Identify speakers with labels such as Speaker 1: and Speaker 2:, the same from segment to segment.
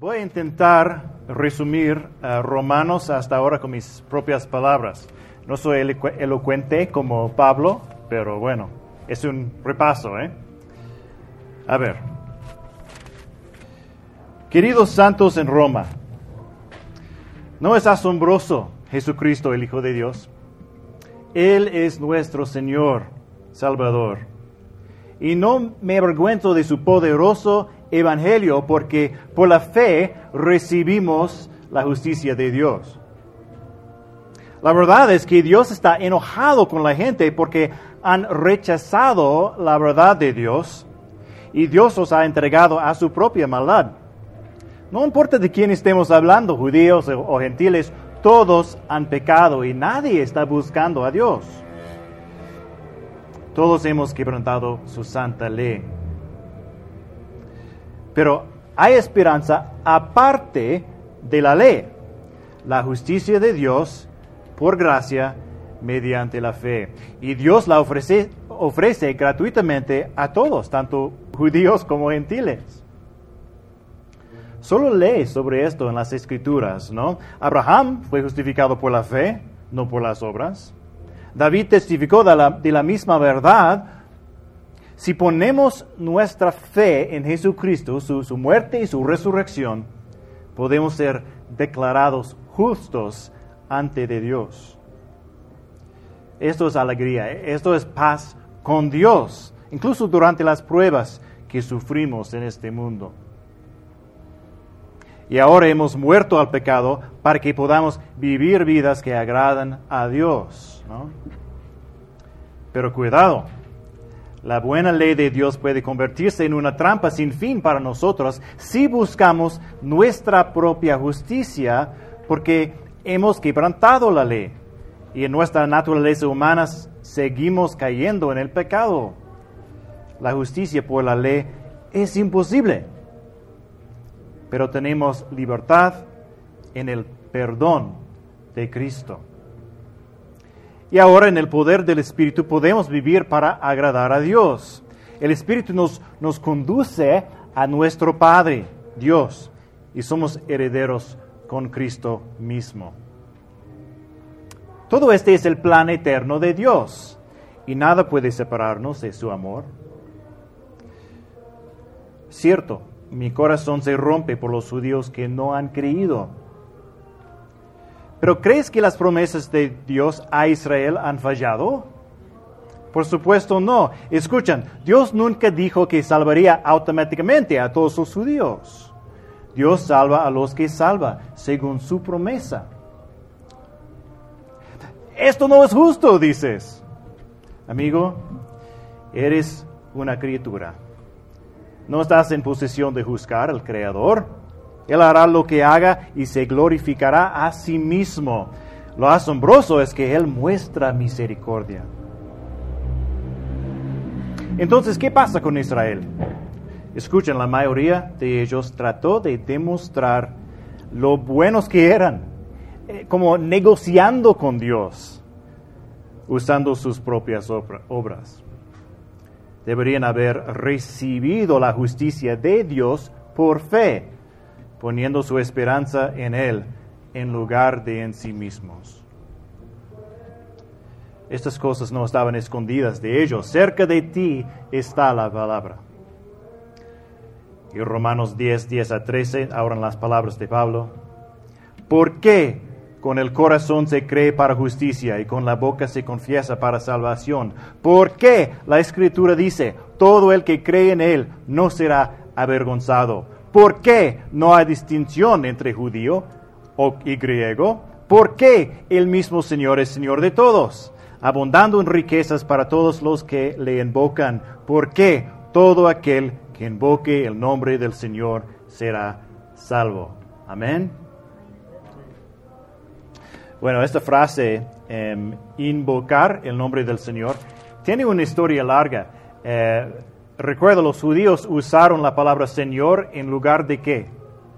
Speaker 1: Voy a intentar resumir Romanos hasta ahora con mis propias palabras. No soy elocuente como Pablo, pero bueno, es un repaso, ¿eh? A ver. Queridos santos en Roma, ¿no es asombroso Jesucristo, el Hijo de Dios? Él es nuestro Señor, Salvador. Y no me avergüenzo de su poderoso evangelio, porque por la fe recibimos la justicia de Dios. La verdad es que Dios está enojado con la gente porque han rechazado la verdad de Dios y Dios los ha entregado a su propia maldad. No importa de quién estemos hablando, judíos o gentiles, todos han pecado y nadie está buscando a Dios. Todos hemos quebrantado su santa ley. Pero hay esperanza aparte de la ley, la justicia de Dios por gracia mediante la fe. Y Dios la ofrece gratuitamente a todos, tanto judíos como gentiles. Solo lee sobre esto en las Escrituras, ¿no? Abraham fue justificado por la fe, no por las obras. David testificó de la misma verdad. Si ponemos nuestra fe en Jesucristo, su muerte y su resurrección, podemos ser declarados justos ante de Dios. Esto es alegría, esto es paz con Dios, incluso durante las pruebas que sufrimos en este mundo. Y ahora hemos muerto al pecado para que podamos vivir vidas que agradan a Dios, ¿no? Pero cuidado, la buena ley de Dios puede convertirse en una trampa sin fin para nosotros si buscamos nuestra propia justicia, porque hemos quebrantado la ley y en nuestra naturaleza humana seguimos cayendo en el pecado. La justicia por la ley es imposible, pero tenemos libertad en el perdón de Cristo. Y ahora en el poder del Espíritu podemos vivir para agradar a Dios. El Espíritu nos conduce a nuestro Padre, Dios, y somos herederos con Cristo mismo. Todo este es el plan eterno de Dios, y nada puede separarnos de su amor. Cierto, mi corazón se rompe por los judíos que no han creído. ¿Pero crees que las promesas de Dios a Israel han fallado? Por supuesto no. Escuchan, Dios nunca dijo que salvaría automáticamente a todos los judíos. Dios salva a los que salva, según su promesa. Esto no es justo, dices. Amigo, eres una criatura. No estás en posición de juzgar al Creador. Él hará lo que haga y se glorificará a sí mismo. Lo asombroso es que Él muestra misericordia. Entonces, ¿qué pasa con Israel? Escuchen, la mayoría de ellos trató de demostrar lo buenos que eran, como negociando con Dios, usando sus propias obras. Deberían haber recibido la justicia de Dios por fe, poniendo su esperanza en Él en lugar de en sí mismos. Estas cosas no estaban escondidas de ellos. Cerca de ti está la palabra. Y Romanos 10:10-13, ahora en las palabras de Pablo. ¿Por qué con el corazón se cree para justicia y con la boca se confiesa para salvación? ¿Por qué la Escritura dice, todo el que cree en Él no será avergonzado? ¿Por qué no hay distinción entre judío y griego? ¿Por qué el mismo Señor es Señor de todos, abundando en riquezas para todos los que le invocan? ¿Por qué todo aquel que invoque el nombre del Señor será salvo? Amén. Bueno, esta frase, invocar el nombre del Señor, tiene una historia larga. Recuerda, los judíos usaron la palabra Señor en lugar de ¿qué?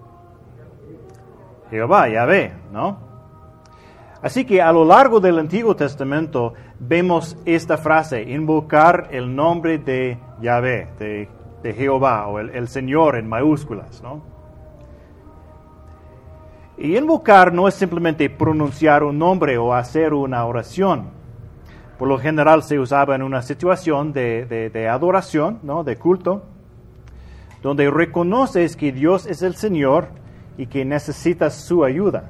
Speaker 1: Jehová, Yahvé, ¿no? Así que a lo largo del Antiguo Testamento vemos esta frase, invocar el nombre de Yahvé, de Jehová, o el Señor en mayúsculas, ¿no? Y invocar no es simplemente pronunciar un nombre o hacer una oración. Por lo general se usaba en una situación de adoración, ¿no? De culto, donde reconoces que Dios es el Señor y que necesitas su ayuda.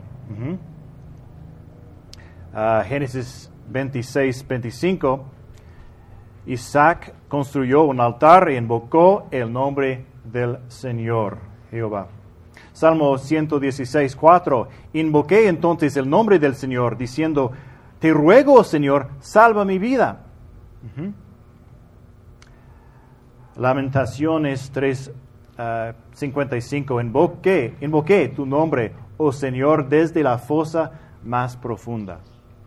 Speaker 1: Génesis 26, 25, Isaac construyó un altar e invocó el nombre del Señor, Jehová. Salmo 116, 4, invoqué entonces el nombre del Señor, diciendo, te ruego, Señor, salva mi vida. Lamentaciones 3, 55, invoqué tu nombre, oh Señor, desde la fosa más profunda.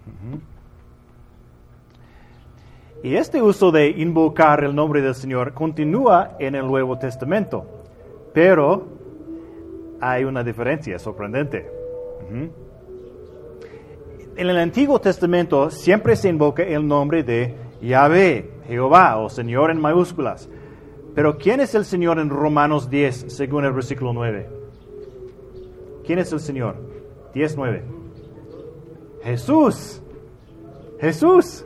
Speaker 1: Y este uso de invocar el nombre del Señor continúa en el Nuevo Testamento, pero hay una diferencia sorprendente. En el Antiguo Testamento siempre se invoca el nombre de Yahvé, Jehová o Señor en mayúsculas. Pero ¿quién es el Señor en Romanos 10, según el versículo 9? ¿Quién es el Señor? 10, 9. Jesús. Jesús.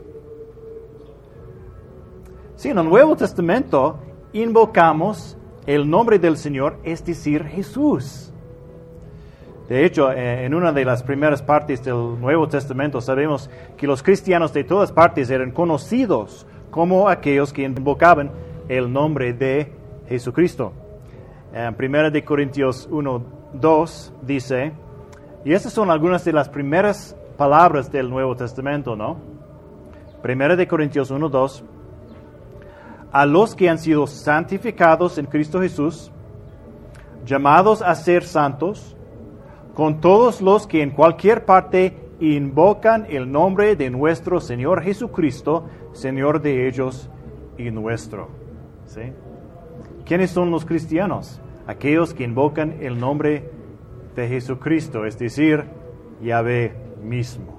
Speaker 1: Sí, en el Nuevo Testamento invocamos el nombre del Señor, es decir, Jesús. De hecho, en una de las primeras partes del Nuevo Testamento sabemos que los cristianos de todas partes eran conocidos como aquellos que invocaban el nombre de Jesucristo. En 1 Corintios 1, 2 dice, y estas son algunas de las primeras palabras del Nuevo Testamento, ¿no? 1 Corintios 1, 2, a los que han sido santificados en Cristo Jesús, llamados a ser santos, con todos los que en cualquier parte invocan el nombre de nuestro Señor Jesucristo, Señor de ellos y nuestro. ¿Sí? ¿Quiénes son los cristianos? Aquellos que invocan el nombre de Jesucristo, es decir, Yahvé mismo.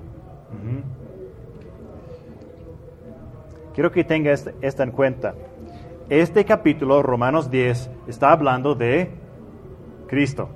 Speaker 1: Quiero que tenga esto en cuenta. Este capítulo, Romanos 10, está hablando de Cristo,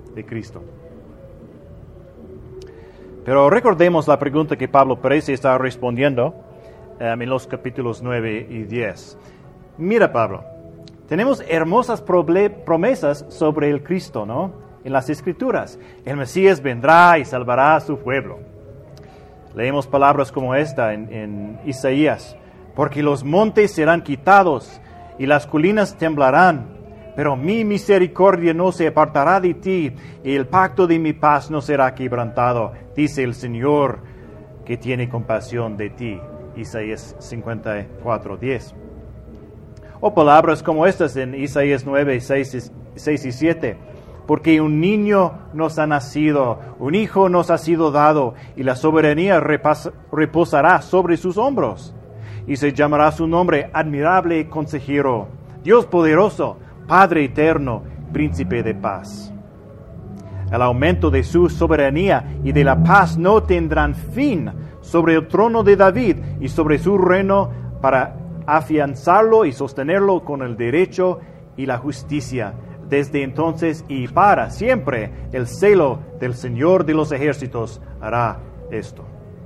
Speaker 1: Pero recordemos la pregunta que Pablo parece estar respondiendo en los capítulos 9 y 10. Mira, Pablo, tenemos hermosas promesas sobre el Cristo, ¿no? En las Escrituras. El Mesías vendrá y salvará a su pueblo. Leemos palabras como esta en Isaías. Porque los montes serán quitados y las colinas temblarán. Pero mi misericordia no se apartará de ti, y el pacto de mi paz no será quebrantado, dice el Señor, que tiene compasión de ti. Isaías 54:10. O palabras como estas en Isaías 9, 6 y 7. Porque un niño nos ha nacido, un hijo nos ha sido dado, y la soberanía reposará sobre sus hombros. Y se llamará su nombre admirable consejero, Dios poderoso, Padre eterno, príncipe de paz. El aumento de su soberanía y de la paz no tendrán fin sobre el trono de David y sobre su reino, para afianzarlo y sostenerlo con el derecho y la justicia, desde entonces y para siempre. El celo del Señor de los ejércitos hará esto.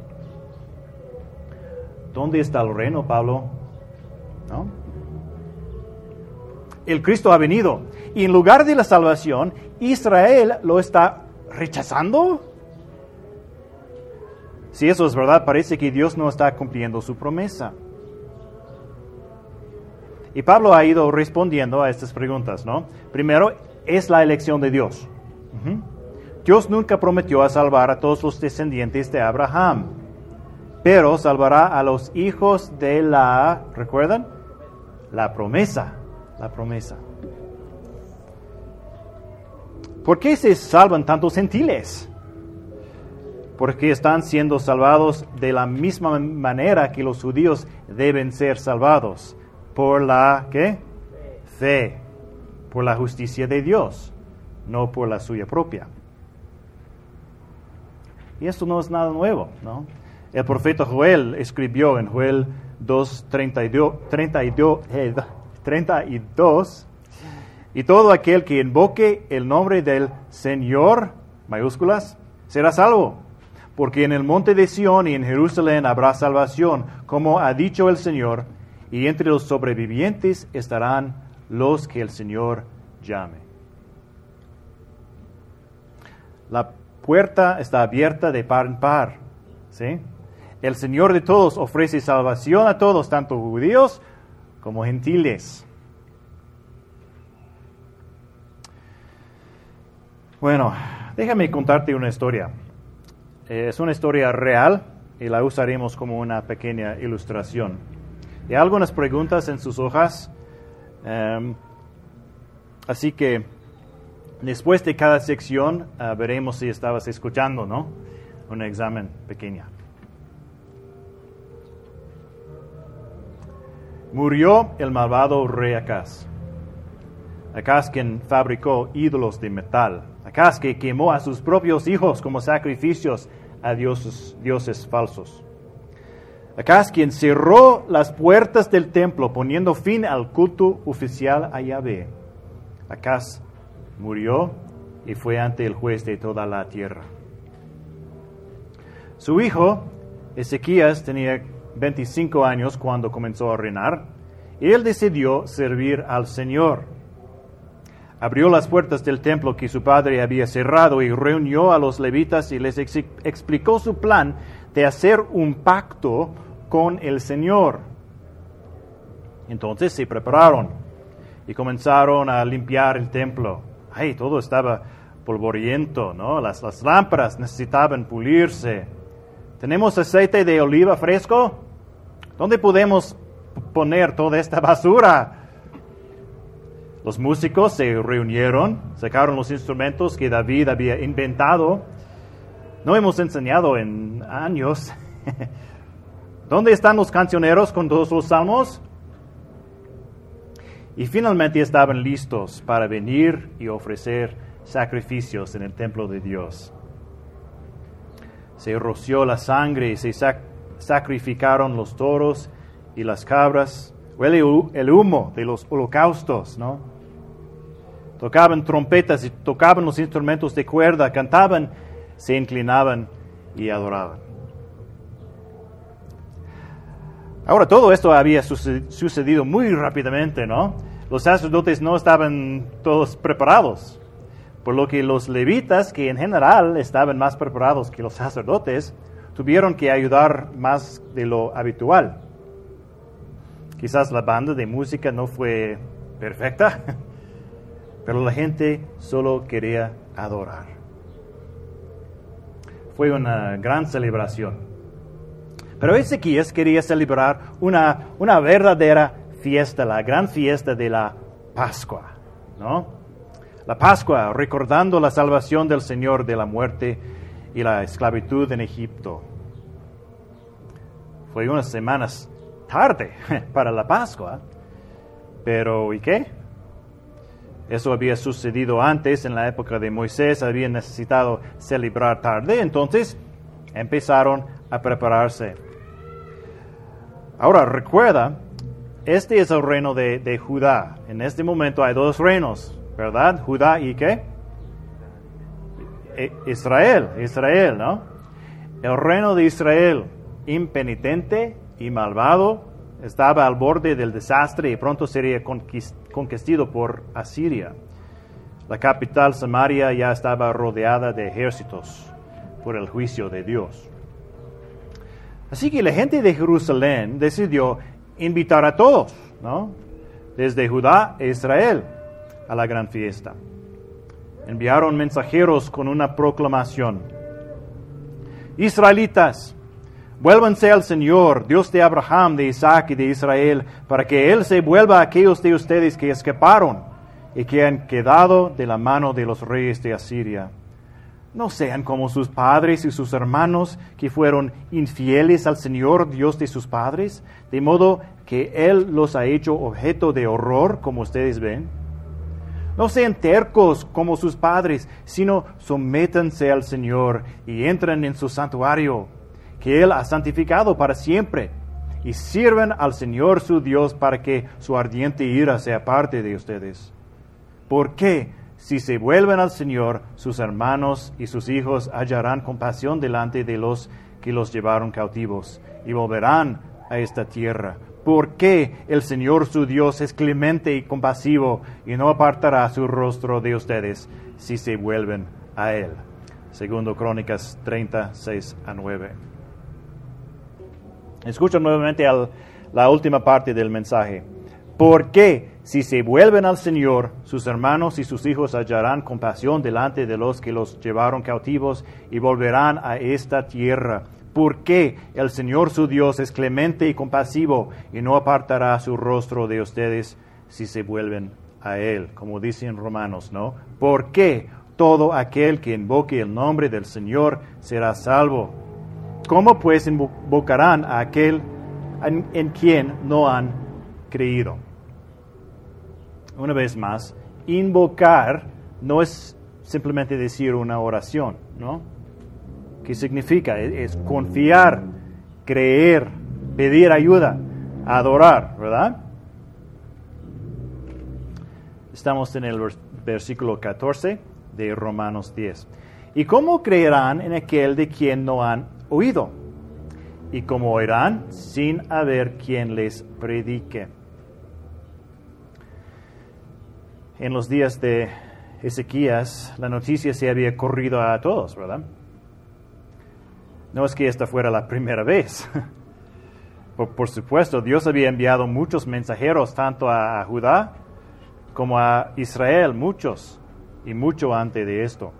Speaker 1: ¿Dónde está el reino, Pablo? ¿No? El Cristo ha venido, y en lugar de la salvación, Israel lo está rechazando. Si eso es verdad, parece que Dios no está cumpliendo su promesa. Y Pablo ha ido respondiendo a estas preguntas, ¿no? Primero, es la elección de Dios. Dios nunca prometió a salvar a todos los descendientes de Abraham, pero salvará a los hijos de ¿recuerdan? La promesa. La promesa. ¿Por qué se salvan tantos gentiles? Porque están siendo salvados de la misma manera que los judíos deben ser salvados. Por la, ¿qué? Fe. Por la justicia de Dios, no por la suya propia. Y esto no es nada nuevo, ¿no? El profeta Joel escribió en Joel 2:32, y todo aquel que invoque el nombre del Señor mayúsculas, será salvo. Porque en el monte de Sión y en Jerusalén habrá salvación, como ha dicho el Señor, y entre los sobrevivientes estarán los que el Señor llame. La puerta está abierta de par en par, ¿sí? El Señor de todos ofrece salvación a todos, tanto judíos como gentiles. Bueno, déjame contarte una historia. Es una historia real y la usaremos como una pequeña ilustración. Hay algunas preguntas en sus hojas, así que después de cada sección veremos si estabas escuchando, ¿no? Un examen pequeño. Murió el malvado rey Acaz. Acaz quien fabricó ídolos de metal. Acaz que quemó a sus propios hijos como sacrificios a dioses falsos. Acaz quien cerró las puertas del templo poniendo fin al culto oficial a Yahvé. Acaz murió y fue ante el juez de toda la tierra. Su hijo, Ezequías, tenía 25 años cuando comenzó a reinar, y él decidió servir al Señor. Abrió las puertas del templo que su padre había cerrado y reunió a los levitas y les explicó su plan de hacer un pacto con el Señor. Entonces se prepararon y comenzaron a limpiar el templo. Ay, todo estaba polvoriento, ¿no? Las lámparas necesitaban pulirse. ¿Tenemos aceite de oliva fresco? ¿Dónde podemos poner toda esta basura? Los músicos se reunieron, sacaron los instrumentos que David había inventado. No hemos enseñado en años. ¿Dónde están los cancioneros con todos los salmos? Y finalmente estaban listos para venir y ofrecer sacrificios en el templo de Dios. Se roció la sangre y se sacrificaron los toros y las cabras. Huele el humo de los holocaustos, ¿no? Tocaban trompetas y tocaban los instrumentos de cuerda, cantaban, se inclinaban y adoraban. Ahora, todo esto había sucedido muy rápidamente, ¿no? Los sacerdotes no estaban todos preparados, por lo que los levitas, que en general estaban más preparados que los sacerdotes, tuvieron que ayudar más de lo habitual. Quizás la banda de música no fue perfecta, pero la gente solo quería adorar. Fue una gran celebración. Pero Ezequías quería celebrar una verdadera fiesta, la gran fiesta de la Pascua, ¿no? La Pascua, recordando la salvación del Señor de la muerte y la esclavitud en Egipto. Fue unas semanas tarde para la Pascua, pero ¿y qué? Eso había sucedido antes, en la época de Moisés, habían necesitado celebrar tarde, entonces empezaron a prepararse. Ahora, recuerda, este es el reino de Judá. En este momento hay dos reinos, ¿verdad? Judá y ¿qué? Israel, ¿no? El reino de Israel, impenitente y malvado, estaba al borde del desastre y pronto sería conquistado por Asiria. La capital, Samaria, ya estaba rodeada de ejércitos por el juicio de Dios. Así que la gente de Jerusalén decidió invitar a todos, ¿no? Desde Judá e Israel, a la gran fiesta. Enviaron mensajeros con una proclamación. Israelitas, vuélvanse al Señor, Dios de Abraham, de Isaac y de Israel, para que Él se vuelva a aquellos de ustedes que escaparon y que han quedado de la mano de los reyes de Asiria. No sean como sus padres y sus hermanos que fueron infieles al Señor, Dios de sus padres, de modo que Él los ha hecho objeto de horror, como ustedes ven. No sean tercos como sus padres, sino sométanse al Señor y entren en su santuario, que Él ha santificado para siempre, y sirvan al Señor su Dios para que su ardiente ira sea parte de ustedes. Porque si se vuelven al Señor, sus hermanos y sus hijos hallarán compasión delante de los que los llevaron cautivos y volverán a esta tierra. Porque el Señor su Dios es clemente y compasivo y no apartará su rostro de ustedes si se vuelven a Él. Segundo Crónicas 30:6-9. Escucha nuevamente la última parte del mensaje. Porque si se vuelven al Señor, sus hermanos y sus hijos hallarán compasión delante de los que los llevaron cautivos y volverán a esta tierra. Porque el Señor su Dios es clemente y compasivo y no apartará su rostro de ustedes si se vuelven a Él, como dice en Romanos, ¿no? Porque todo aquel que invoque el nombre del Señor será salvo. ¿Cómo pues invocarán a aquel en quien no han creído? Una vez más, invocar no es simplemente decir una oración, ¿no? ¿Qué significa? Es confiar, creer, pedir ayuda, adorar, ¿verdad? Estamos en el versículo 14 de Romanos 10. ¿Y cómo creerán en aquel de quien no han oído? ¿Y cómo oirán sin haber quien les predique? En los días de Ezequías, la noticia se había corrido a todos, ¿verdad? No es que esta fuera la primera vez. Por supuesto, Dios había enviado muchos mensajeros, tanto a Judá como a Israel, muchos, y mucho antes de esto.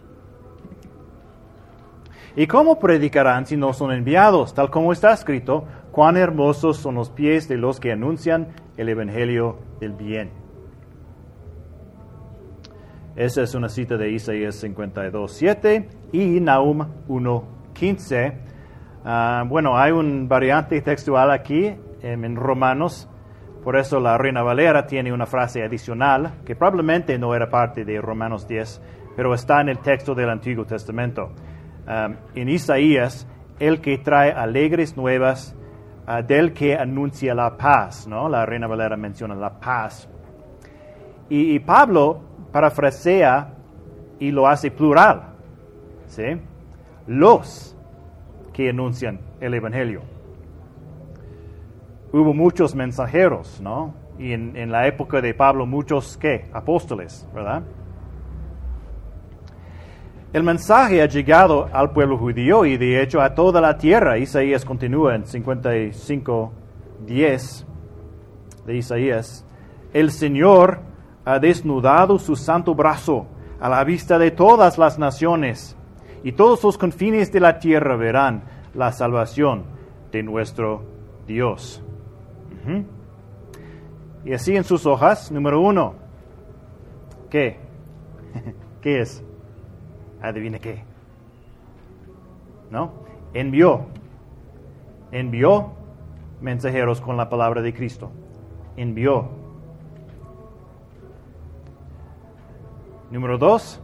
Speaker 1: ¿Y cómo predicarán si no son enviados? Tal como está escrito, cuán hermosos son los pies de los que anuncian el evangelio del bien. Esa es una cita de Isaías 52:7 y Nahum 1:15. Bueno, hay un variante textual aquí en Romanos, por eso la Reina Valera tiene una frase adicional que probablemente no era parte de Romanos 10, pero está en el texto del Antiguo Testamento. En Isaías, el que trae alegres nuevas del que anuncia la paz, ¿no? La Reina Valera menciona la paz. Y Pablo parafrasea y lo hace plural, ¿sí? Los que anuncian el Evangelio. Hubo muchos mensajeros, ¿no? Y en la época de Pablo, muchos, ¿qué? Apóstoles, ¿verdad? El mensaje ha llegado al pueblo judío y de hecho a toda la tierra. Isaías continúa en 55:10 de Isaías. El Señor ha desnudado su santo brazo a la vista de todas las naciones, y todos los confines de la tierra verán la salvación de nuestro Dios. Y así en sus hojas, número 1. ¿Qué? ¿Qué es? Adivine qué. ¿No? Envió mensajeros con la palabra de Cristo. Envió. Número 2.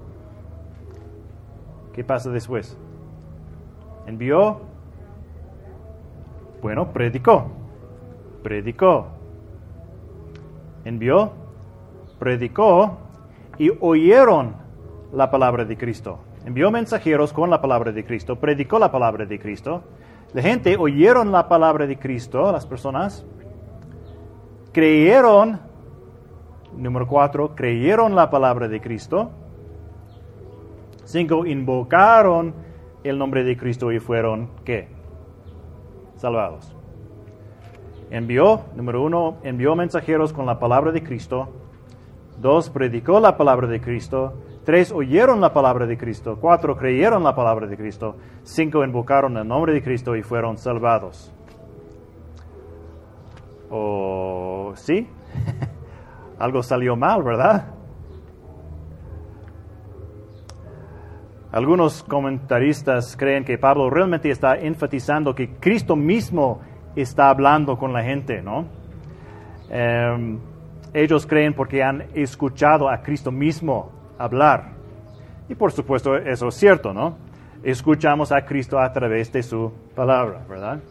Speaker 1: ¿Qué pasa después? Envió. Bueno, predicó. Envió, predicó y oyeron la palabra de Cristo. Envió mensajeros con la palabra de Cristo, predicó la palabra de Cristo. La gente oyeron la palabra de Cristo, las personas creyeron. Número 4, creyeron la palabra de Cristo. 5, invocaron el nombre de Cristo y fueron, ¿qué? Salvados. Envió, número 1, envió mensajeros con la palabra de Cristo. 2, predicó la palabra de Cristo. 3, oyeron la palabra de Cristo. 4, creyeron la palabra de Cristo. 5, invocaron el nombre de Cristo y fueron salvados. ¿O sí? Algo salió mal, ¿verdad? Algunos comentaristas creen que Pablo realmente está enfatizando que Cristo mismo está hablando con la gente, ¿no? Ellos creen porque han escuchado a Cristo mismo hablar. Y por supuesto eso es cierto, ¿no? Escuchamos a Cristo a través de su palabra, ¿verdad?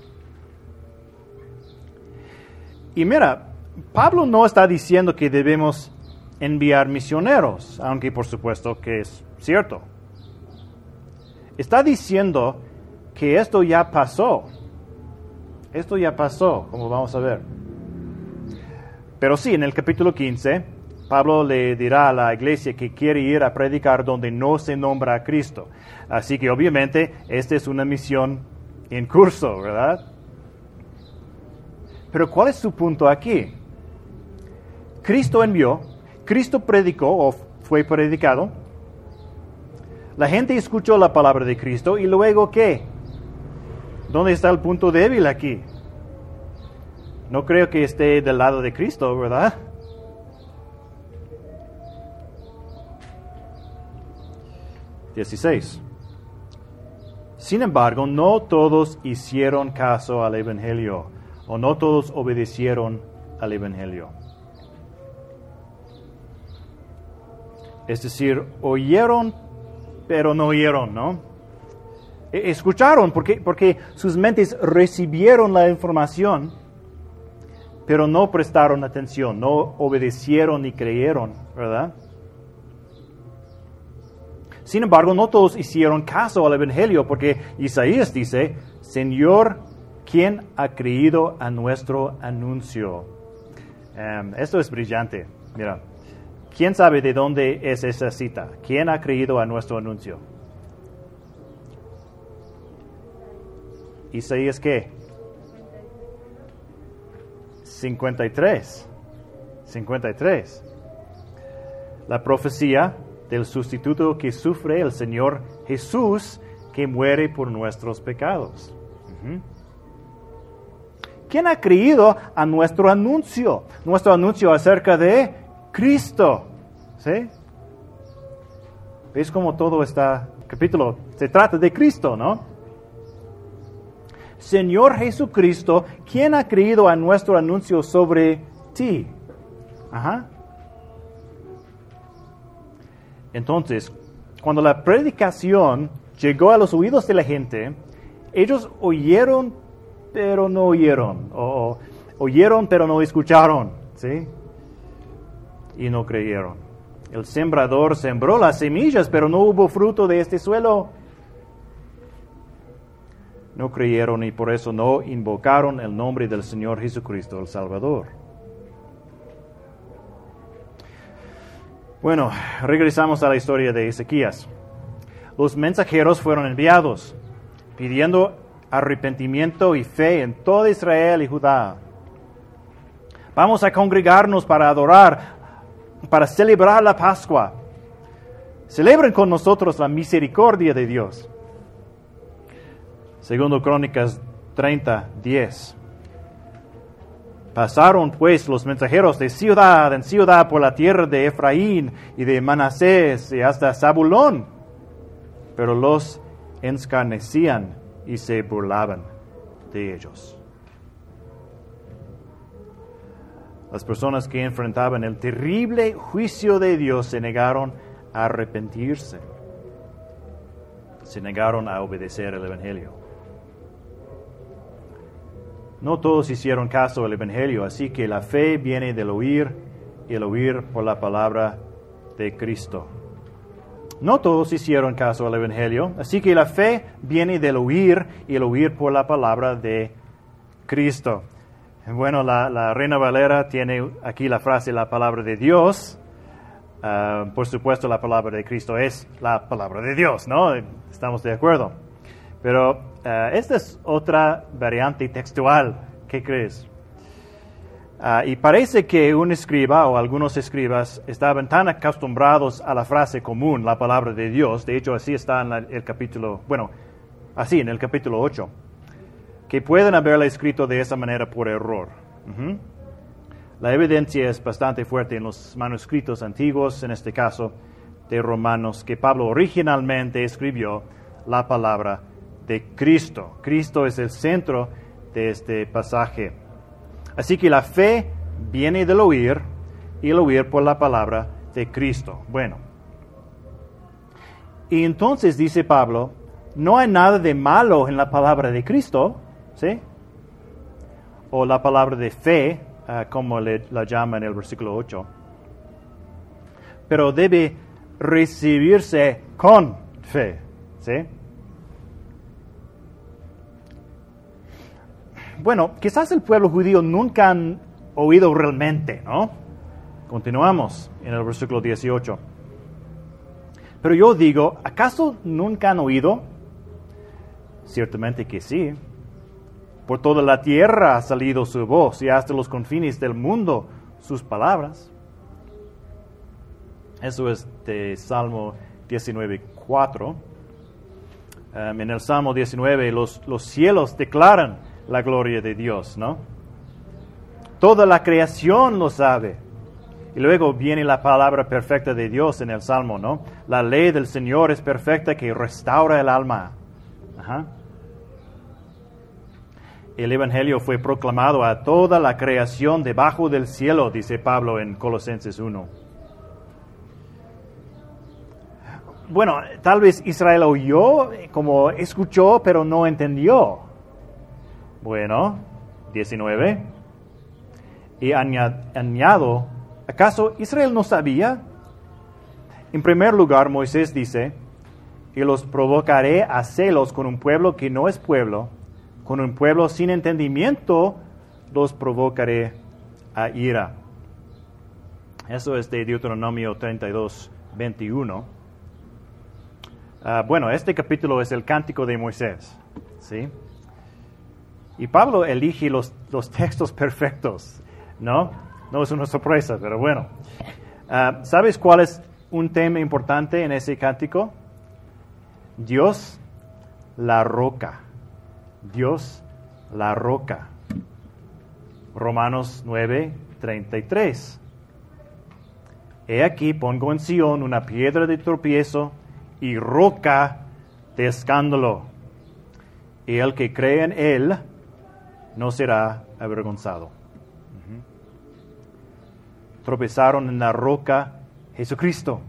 Speaker 1: Y mira, Pablo no está diciendo que debemos enviar misioneros, aunque por supuesto que es cierto. Está diciendo que esto ya pasó. Esto ya pasó, como vamos a ver. Pero sí, en el capítulo 15, Pablo le dirá a la iglesia que quiere ir a predicar donde no se nombra a Cristo. Así que obviamente esta es una misión en curso, ¿verdad? Pero ¿cuál es su punto aquí? Cristo envió, Cristo predicó o fue predicado. La gente escuchó la palabra de Cristo y luego ¿qué? ¿Dónde está el punto débil aquí? No creo que esté del lado de Cristo, ¿verdad? (16) Sin embargo, no todos hicieron caso al Evangelio, o no todos obedecieron al Evangelio. Es decir, oyeron, pero no oyeron, ¿no? Escucharon porque sus mentes recibieron la información, pero no prestaron atención, no obedecieron ni creyeron, ¿verdad? Sin embargo, no todos hicieron caso al Evangelio, porque Isaías dice, Señor, ¿quién ha creído a nuestro anuncio? Esto es brillante. Mira, ¿quién sabe de dónde es esa cita? ¿Quién ha creído a nuestro anuncio? Isaías, ¿qué? 53. La profecía del sustituto que sufre el Señor Jesús, que muere por nuestros pecados. ¿Quién ha creído a nuestro anuncio? Nuestro anuncio acerca de Cristo. ¿Sí? ¿Ves cómo todo está? Capítulo, se trata de Cristo, ¿no? Señor Jesucristo, ¿quién ha creído a nuestro anuncio sobre ti? Entonces, cuando la predicación llegó a los oídos de la gente, ellos oyeron, pero no oyeron, o oyeron, pero no escucharon, ¿sí? Y no creyeron. El sembrador sembró las semillas, pero no hubo fruto de este suelo. No creyeron y por eso no invocaron el nombre del Señor Jesucristo, el Salvador. Bueno, regresamos a la historia de Ezequías. Los mensajeros fueron enviados, pidiendo arrepentimiento y fe en todo Israel y Judá. Vamos a congregarnos para adorar, para celebrar la Pascua. Celebren con nosotros la misericordia de Dios. Segundo Crónicas 30:10. Pasaron pues los mensajeros de ciudad en ciudad por la tierra de Efraín y de Manasés y hasta Zabulón, pero los escarnecían y se burlaban de ellos. Las personas que enfrentaban el terrible juicio de Dios se negaron a arrepentirse, se negaron a obedecer el Evangelio. No todos hicieron caso al Evangelio, así que la fe viene del oír y el oír por la palabra de Cristo. No todos hicieron caso al Evangelio, así que la fe viene del oír y el oír por la palabra de Cristo. Bueno, la Reina Valera tiene aquí la frase, la palabra de Dios. Por supuesto, la palabra de Cristo es la palabra de Dios, ¿no? Estamos de acuerdo. Pero esta es otra variante textual. ¿Qué crees? Y parece que un escriba o algunos escribas estaban tan acostumbrados a la frase común, la palabra de Dios. De hecho, así está en el capítulo, así en el capítulo 8, que pueden haberla escrito de esa manera por error. La evidencia es bastante fuerte en los manuscritos antiguos, en este caso de Romanos, que Pablo originalmente escribió la palabra de Cristo. Cristo es el centro de este pasaje. Así que la fe viene del oír y el oír por la palabra de Cristo. Bueno, y entonces dice Pablo, no hay nada de malo en la palabra de Cristo, ¿sí? O la palabra de fe, como la llama en el versículo 8. pero debe recibirse con fe. ¿Sí? Bueno, quizás el pueblo judío nunca han oído realmente, ¿no? Continuamos en el versículo 18. Pero yo digo, ¿acaso nunca han oído? Ciertamente que sí. Por toda la tierra ha salido su voz y hasta los confines del mundo sus palabras. Eso es de Salmo 19:4. En el Salmo 19 los cielos declaran la gloria de Dios, ¿no? Toda la creación lo sabe. Y luego viene la palabra perfecta de Dios en el Salmo, ¿no? La ley del Señor es perfecta que restaura el alma. Ajá. El Evangelio fue proclamado a toda la creación debajo del cielo, dice Pablo en Colosenses 1. Bueno, tal vez Israel oyó, como escuchó, pero no entendió. Bueno, 19. Y añado, ¿acaso Israel no sabía? En primer lugar, Moisés dice, y los provocaré a celos con un pueblo que no es pueblo, con un pueblo sin entendimiento los provocaré a ira. Eso es de Deuteronomio 32:21. Bueno, este capítulo es el Cántico de Moisés, ¿sí? Y Pablo elige los textos perfectos, ¿no? No es una sorpresa, pero bueno. ¿Sabes cuál es un tema importante en ese cántico? Dios, la roca. Dios, la roca. Romanos 9:33. He aquí pongo en Sión una piedra de tropiezo y roca de escándalo. Y el que cree en él no será avergonzado. Tropezaron en la roca Jesucristo.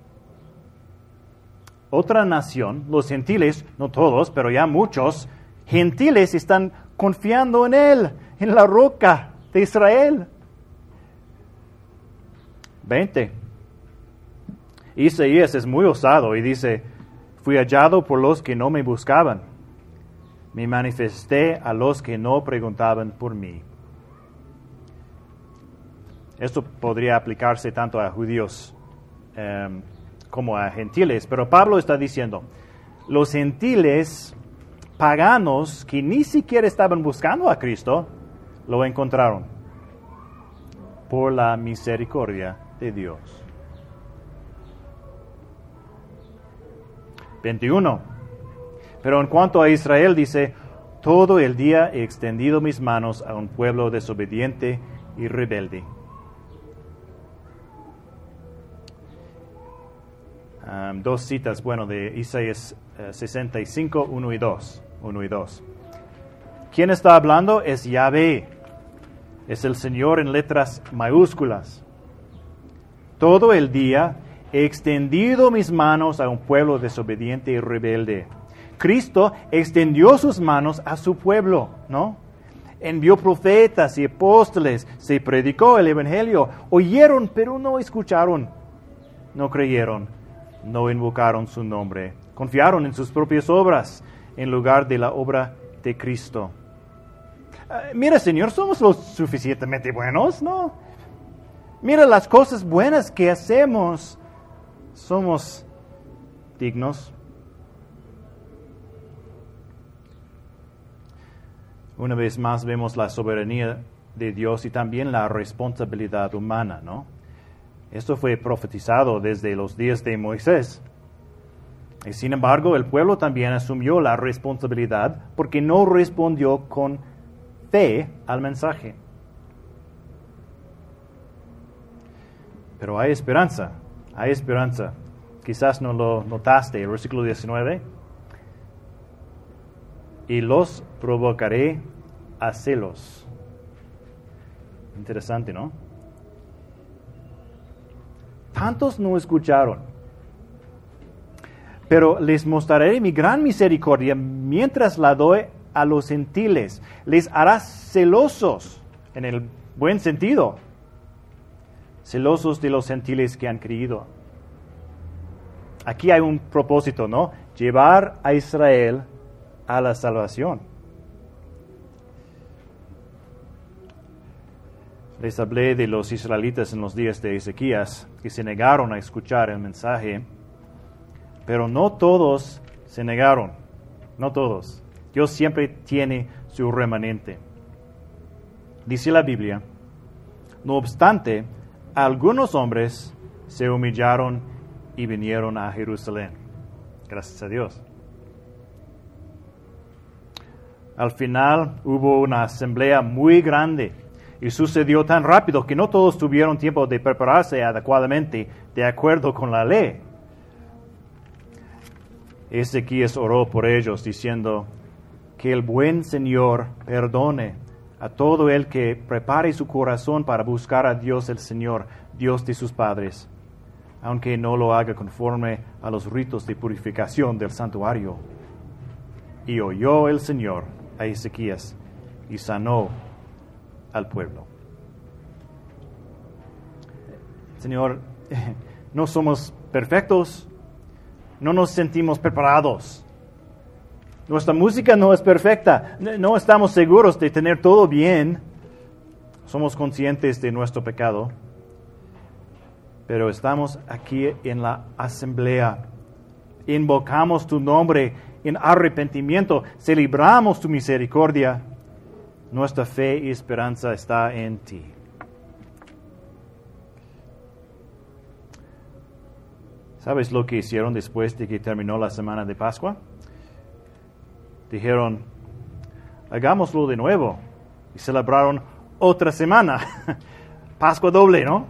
Speaker 1: Otra nación, los gentiles, no todos, pero ya muchos, gentiles están confiando en Él, en la roca de Israel. 20. Isaías es muy osado y dice, fui hallado por los que no me buscaban. Me manifesté a los que no preguntaban por mí. Esto podría aplicarse tanto a judíos como a gentiles, pero Pablo está diciendo, los gentiles paganos que ni siquiera estaban buscando a Cristo, lo encontraron por la misericordia de Dios. 21. Pero en cuanto a Israel dice, todo el día he extendido mis manos a un pueblo desobediente y rebelde. Dos citas, de Isaías 65, 1 y 2. ¿Quién está hablando? Es Yahvé. Es el Señor en letras mayúsculas. Todo el día he extendido mis manos a un pueblo desobediente y rebelde. Cristo extendió sus manos a su pueblo, ¿no? Envió profetas y apóstoles, se predicó el Evangelio, oyeron pero no escucharon, no creyeron, no invocaron su nombre, confiaron en sus propias obras en lugar de la obra de Cristo. Mira, Señor, somos lo suficientemente buenos, ¿no? Mira las cosas buenas que hacemos, somos dignos. Una vez más vemos la soberanía de Dios y también la responsabilidad humana, ¿no? Esto fue profetizado desde los días de Moisés. Y sin embargo, el pueblo también asumió la responsabilidad porque no respondió con fe al mensaje. Pero hay esperanza. Quizás no lo notaste, el versículo 19. Y los provocaré a celos. Interesante, ¿no? Tantos no escucharon. Pero les mostraré mi gran misericordia mientras la doy a los gentiles. Les hará celosos, en el buen sentido. celosos de los gentiles que han creído. Aquí hay un propósito, ¿no? Llevar a Israel a la salvación. Les hablé de los israelitas en los días de Ezequías, que se negaron a escuchar el mensaje, pero no todos se negaron, no todos. Dios siempre tiene su remanente. Dice la Biblia, no obstante, algunos hombres se humillaron y vinieron a Jerusalén. Gracias a Dios. Al final hubo una asamblea muy grande y sucedió tan rápido que no todos tuvieron tiempo de prepararse adecuadamente de acuerdo con la ley. Ezequías oró por ellos diciendo, que el buen Señor perdone a todo el que prepare su corazón para buscar a Dios el Señor, Dios de sus padres, aunque no lo haga conforme a los ritos de purificación del santuario. Y oyó el Señor a Ezequías y sanó al pueblo. Señor, no somos perfectos, no nos sentimos preparados. Nuestra música no es perfecta, no estamos seguros de tener todo bien. Somos conscientes de nuestro pecado, pero estamos aquí en la asamblea. Invocamos tu nombre en arrepentimiento, celebramos tu misericordia. Nuestra fe y esperanza está en ti. ¿Sabes lo que hicieron después de que terminó la semana de Pascua? Dijeron, hagámoslo de nuevo. Y celebraron otra semana. Pascua doble, ¿no?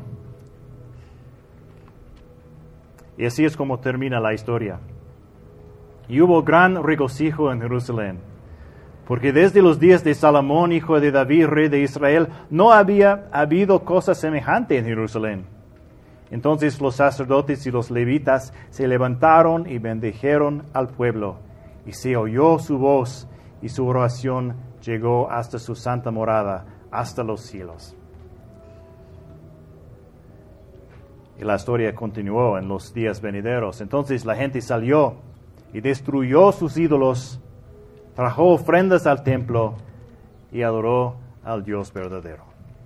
Speaker 1: Y así es como termina la historia. Y hubo gran regocijo en Jerusalén, porque desde los días de Salomón, hijo de David, rey de Israel, no había habido cosa semejante en Jerusalén. Entonces los sacerdotes y los levitas se levantaron y bendijeron al pueblo, y se oyó su voz, y su oración llegó hasta su santa morada, hasta los cielos. Y la historia continuó en los días venideros. Entonces la gente salió y destruyó sus ídolos, trajo ofrendas al templo y adoró al Dios verdadero.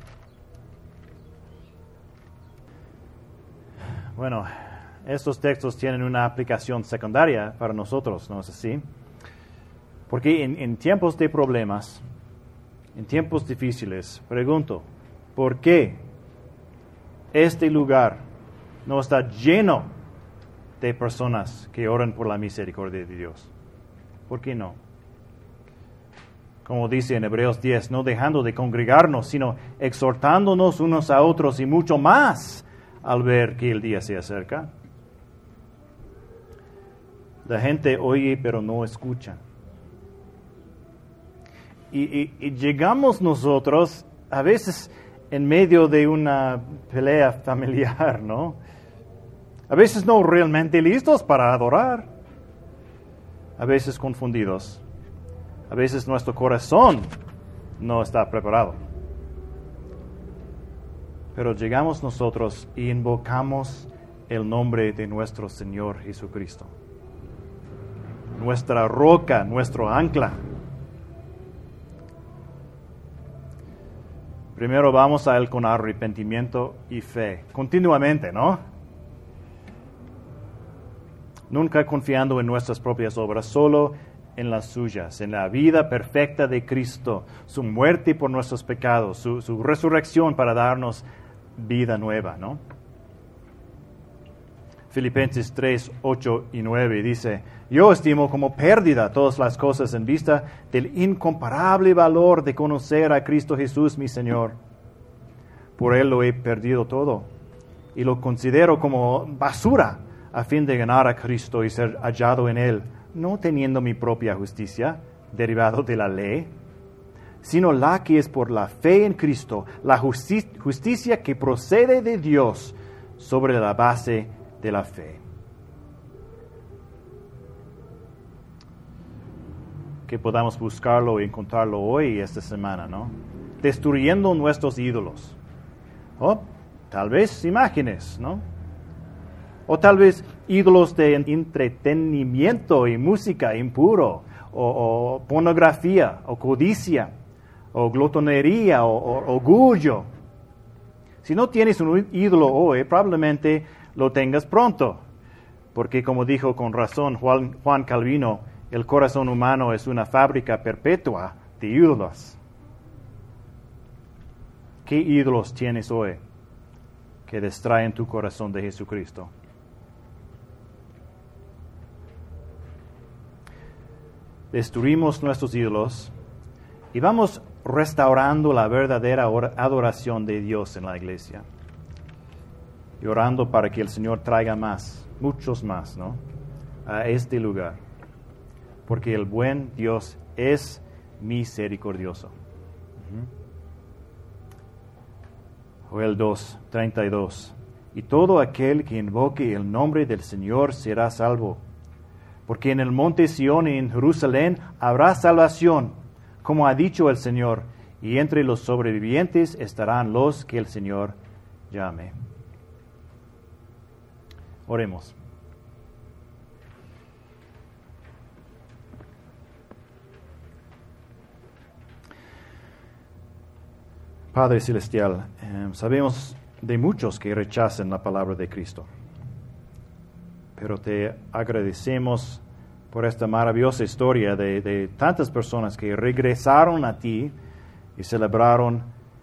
Speaker 1: Bueno, estos textos tienen una aplicación secundaria para nosotros, ¿no es así? Porque en tiempos de problemas, en tiempos difíciles, pregunto, ¿por qué este lugar no está lleno de personas que oran por la misericordia de Dios? ¿Por qué no? Como dice en Hebreos 10, no dejando de congregarnos, sino exhortándonos unos a otros y mucho más al ver que el día se acerca. La gente oye pero no escucha. Y llegamos nosotros a veces en medio de una pelea familiar, ¿no? A veces no realmente listos para adorar. A veces confundidos. A veces nuestro corazón no está preparado. Pero llegamos nosotros y invocamos el nombre de nuestro Señor Jesucristo. Nuestra roca, nuestro ancla. Primero vamos a Él con arrepentimiento y fe, continuamente, ¿no? Nunca confiando en nuestras propias obras, solo en las suyas, en la vida perfecta de Cristo, su muerte por nuestros pecados, su resurrección para darnos vida nueva, ¿no? Filipenses 3, 8 y 9 dice, yo estimo como pérdida todas las cosas en vista del incomparable valor de conocer a Cristo Jesús mi Señor. Por Él lo he perdido todo y lo considero como basura a fin de ganar a Cristo y ser hallado en Él, no teniendo mi propia justicia, derivado de la ley, sino la que es por la fe en Cristo, la justicia que procede de Dios sobre la base de la fe. Que podamos buscarlo y encontrarlo hoy y esta semana, ¿no? Destruyendo nuestros ídolos. Oh, Tal vez imágenes, ¿no? O tal vez ídolos de entretenimiento y música impuro, o pornografía, o codicia, o glotonería, o orgullo. Si no tienes un ídolo hoy, probablemente lo tengas pronto, porque como dijo con razón Juan Calvino, el corazón humano es una fábrica perpetua de ídolos. ¿Qué ídolos tienes hoy que distraen tu corazón de Jesucristo? Destruimos nuestros ídolos y vamos restaurando la verdadera adoración de Dios en la iglesia. Y orando para que el Señor traiga más, muchos más, ¿no? A este lugar. Porque el buen Dios es misericordioso. Joel 2:32. Y todo aquel que invoque el nombre del Señor será salvo. Porque en el monte Sión y en Jerusalén habrá salvación, como ha dicho el Señor, y entre los sobrevivientes estarán los que el Señor llame. Oremos. Padre Celestial, sabemos de muchos que rechazan la palabra de Cristo. Pero te agradecemos por esta maravillosa historia de tantas personas que regresaron a ti y celebraron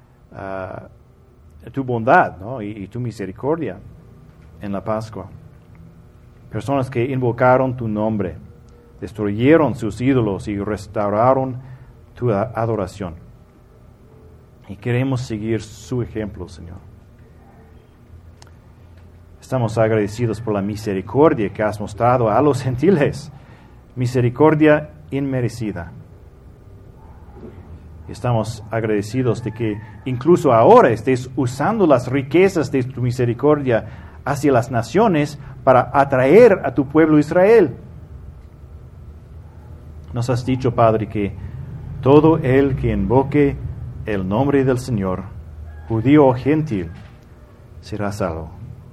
Speaker 1: tu bondad, ¿no? y tu misericordia en la Pascua. Personas que invocaron tu nombre, destruyeron sus ídolos y restauraron tu adoración. Y queremos seguir su ejemplo, Señor. Estamos agradecidos por la misericordia que has mostrado a los gentiles, misericordia inmerecida. Estamos agradecidos de que incluso ahora estés usando las riquezas de tu misericordia hacia las naciones para atraer a tu pueblo Israel. Nos has dicho, Padre, que todo el que invoque el nombre del Señor, judío o gentil, será salvo.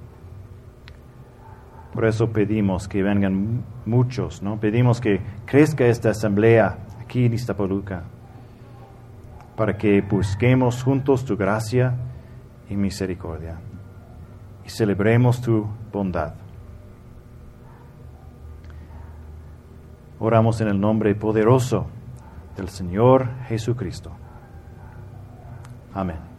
Speaker 1: Por eso pedimos que vengan muchos, ¿no? Pedimos que crezca esta asamblea aquí en Iztapaluca, para que busquemos juntos tu gracia y misericordia y celebremos tu bondad. Oramos en el nombre poderoso del Señor Jesucristo. Amén.